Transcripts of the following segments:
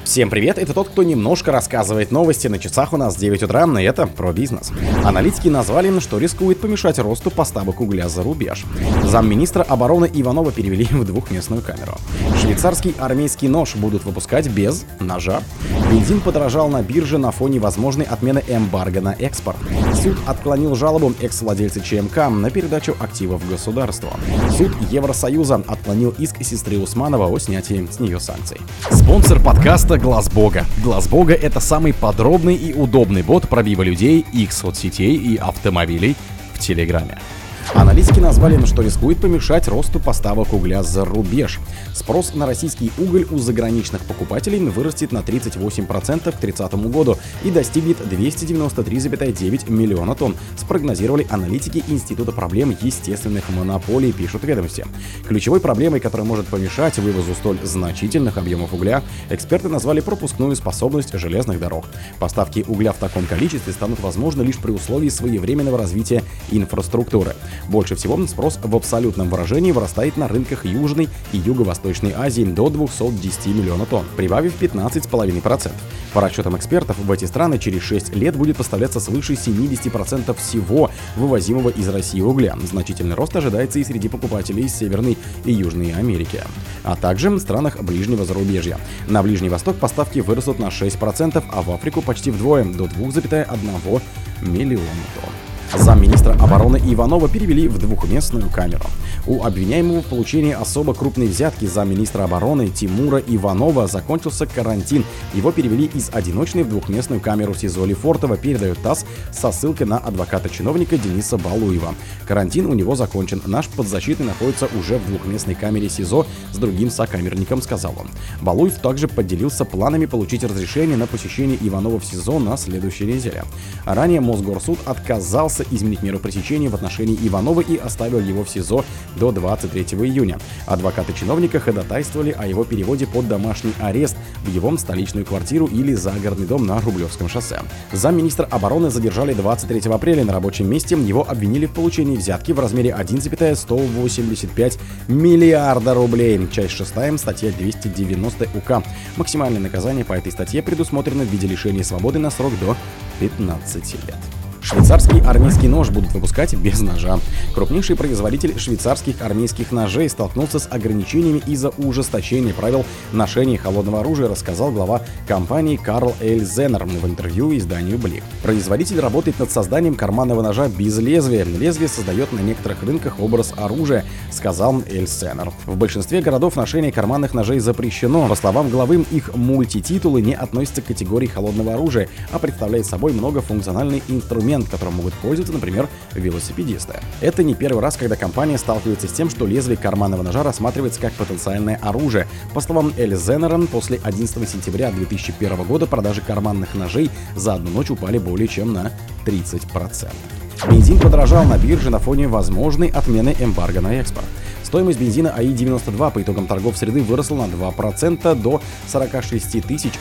Всем привет, это тот, кто немножко рассказывает новости. На часах у нас 9 утра, и это про бизнес. Аналитики назвали, что рискует помешать росту поставок угля за рубеж. Замминистра обороны Иванова перевели в двухместную камеру. Швейцарский армейский нож будут выпускать без ножа. Бензин подорожал на бирже на фоне возможной отмены эмбарго на экспорт. Суд отклонил жалобу экс-владельца ЧМК на передачу активов государству. Суд Евросоюза отклонил иск сестры Усманова о снятии с нее санкций. Спонсор подкаста Глаз Бога. Глаз Бога — это самый подробный и удобный бот пробива людей, их соцсетей и автомобилей в Телеграме. Аналитики назвали, что рискует помешать росту поставок угля за рубеж. Спрос на российский уголь у заграничных покупателей вырастет на 38% к 2030 году и достигнет 293,9 миллиона тонн, спрогнозировали аналитики Института проблем естественных монополий, пишут ведомости. Ключевой проблемой, которая может помешать вывозу столь значительных объемов угля, эксперты назвали пропускную способность железных дорог. Поставки угля в таком количестве станут возможны лишь при условии своевременного развития инфраструктуры. Больше всего спрос в абсолютном выражении вырастает на рынках Южной и Юго-Восточной Азии до 210 миллионов тонн, прибавив 15,5%. По расчетам экспертов, в эти страны через 6 лет будет поставляться свыше 70% всего вывозимого из России угля. Значительный рост ожидается и среди покупателей из Северной и Южной Америки, а также в странах ближнего зарубежья. На Ближний Восток поставки вырастут на 6%, а в Африку почти вдвое, до 2,1 миллиона тонн. Замминистра обороны Иванова перевели в двухместную камеру. У обвиняемого в получении особо крупной взятки замминистра обороны Тимура Иванова закончился карантин. Его перевели из одиночной в двухместную камеру СИЗО Лефортово, передает ТАСС со ссылкой на адвоката-чиновника Дениса Балуева. Карантин у него закончен. Наш подзащитный находится уже в двухместной камере СИЗО с другим сокамерником, сказал он. Балуев также поделился планами получить разрешение на посещение Иванова в СИЗО на следующей неделе. Ранее Мосгорсуд отказался изменить меру пресечения в отношении Иванова и оставил его в СИЗО до 23 июня. Адвокаты чиновника ходатайствовали о его переводе под домашний арест в его столичную квартиру или загородный дом на Рублевском шоссе. Замминистра обороны задержали 23 апреля на рабочем месте. Его обвинили в получении взятки в размере 1,185 миллиарда рублей. Часть 6, статья 290 УК. Максимальное наказание по этой статье предусмотрено в виде лишения свободы на срок до 15 лет. Швейцарский армейский нож будут выпускать без ножа. Крупнейший производитель швейцарских армейских ножей столкнулся с ограничениями из-за ужесточения правил ношения холодного оружия, рассказал глава компании Карл Эльзенер в интервью изданию Блик. Производитель работает над созданием карманного ножа без лезвия. Лезвие создает на некоторых рынках образ оружия, сказал Эльзенер. В большинстве городов ношение карманных ножей запрещено. По словам главы, их мультититулы не относятся к категории холодного оружия, а представляют собой многофункциональный инструмент, которым могут пользоваться, например, велосипедисты. Это не первый раз, когда компания сталкивается с тем, что лезвие карманного ножа рассматривается как потенциальное оружие. По словам Эльзенера, после 11 сентября 2001 года продажи карманных ножей за одну ночь упали более чем на 30%. Бензин подорожал на бирже на фоне возможной отмены эмбарго на экспорт. Стоимость бензина АИ-92 по итогам торгов среды выросла на 2% до 46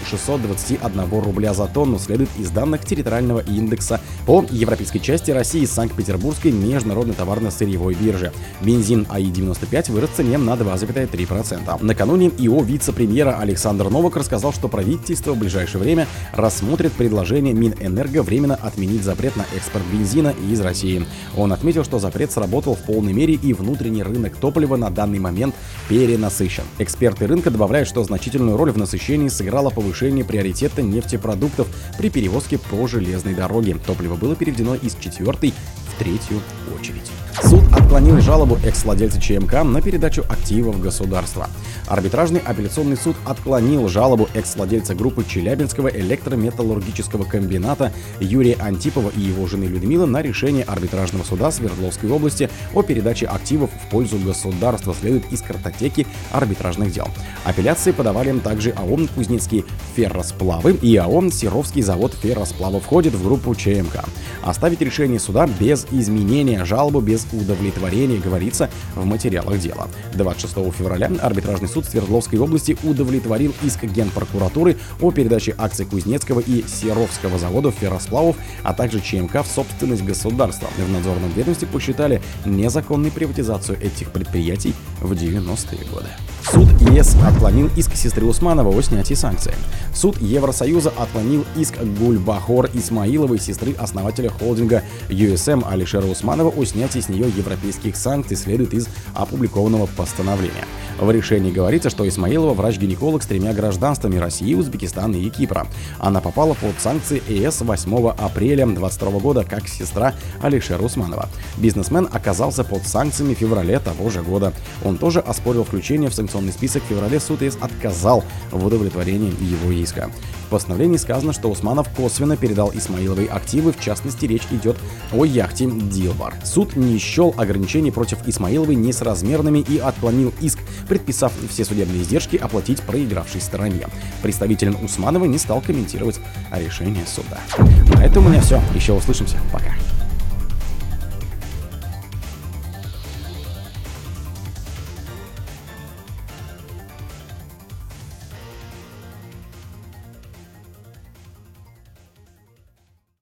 621 рубля за тонну, следует из данных территориального индекса по европейской части России Санкт-Петербургской международной товарно-сырьевой бирже. Бензин АИ-95 вырос в цене на 2,3%. Накануне ИО вице-премьера Александр Новак рассказал, что правительство в ближайшее время рассмотрит предложение Минэнерго временно отменить запрет на экспорт бензина из России. Он отметил, что запрет сработал в полной мере и внутренний рынок топлива на данный момент перенасыщен. Эксперты рынка добавляют, что значительную роль в насыщении сыграло повышение приоритета нефтепродуктов при перевозке по железной дороге. Топливо было переведено из 4-й в 3-ю очередь. Суд отклонил жалобу экс-владельца ЧМК на передачу активов государства. Арбитражный апелляционный суд отклонил жалобу экс-владельца группы Челябинского электрометаллургического комбината Юрия Антипова и его жены Людмилы на решение арбитражного суда Свердловской области о передаче активов в пользу государства, следует из картотеки арбитражных дел. Апелляции подавали также АО «Кузнецкие ферросплавы» и АО «Серовский завод ферросплава» входит в группу ЧМК. Оставить решение суда без изменения, жалобу без удовлетворения, говорится в материалах дела. 26 февраля арбитражный суд Свердловской области удовлетворил иск Генпрокуратуры о передаче акций Кузнецкого и Серовского заводов ферросплавов, а также ЧМК в собственность государства. В надзорном ведомстве посчитали незаконной приватизацию этих предприятий в 90-е годы. Суд ЕС отклонил иск сестры Усманова о снятии санкций. Суд Евросоюза отклонил иск Гульбахор Исмаиловой, сестры основателя холдинга USM Алишера Усманова, о снятии с нее европейских санкций, следует из опубликованного постановления. В решении говорится, что Исмаилова врач-гинеколог с 3 гражданствами России, Узбекистана и Кипра. Она попала под санкции ЕС 8 апреля 2022 года как сестра Алишера Усманова. Бизнесмен оказался под санкциями в феврале того же года. Он тоже оспорил включение в санкционный список. В феврале суд ЕС отказал в удовлетворении его иска. В постановлении сказано, что Усманов косвенно передал Исмаиловой активы, в частности, речь идет о яхте «Дилбар». Суд не счел ограничений против Исмаиловой несоразмерными и отклонил иск, предписав все судебные издержки оплатить проигравшей стороне. Представитель Усмановой не стал комментировать решение суда. На этом у меня все. Еще услышимся. Пока.